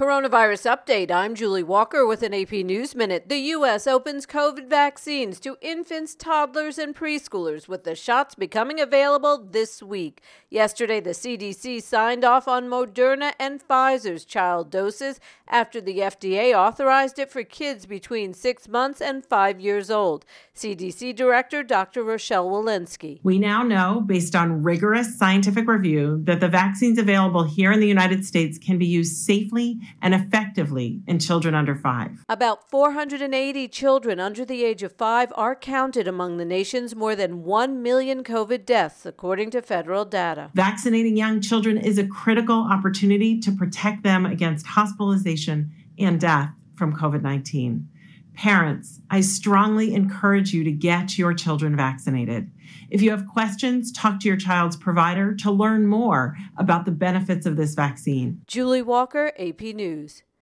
Coronavirus update. I'm Julie Walker with an AP News Minute. The U.S. opens COVID vaccines to infants, toddlers, and preschoolers, with the shots becoming available this week. Yesterday, the CDC signed off on Moderna and Pfizer's child doses after the FDA authorized it for kids between 6 months and 5 years old. CDC Director Dr. Rochelle Walensky. We now know, based on rigorous scientific review, that the vaccines available here in the United States can be used safely and effectively in children under 5. About 480 children under the age of 5 are counted among the nation's more than 1 million COVID deaths, according to federal data. Vaccinating young children is a critical opportunity to protect them against hospitalization and death from COVID-19. Parents, I strongly encourage you to get your children vaccinated. If you have questions, talk to your child's provider to learn more about the benefits of this vaccine. Julie Walker, AP News.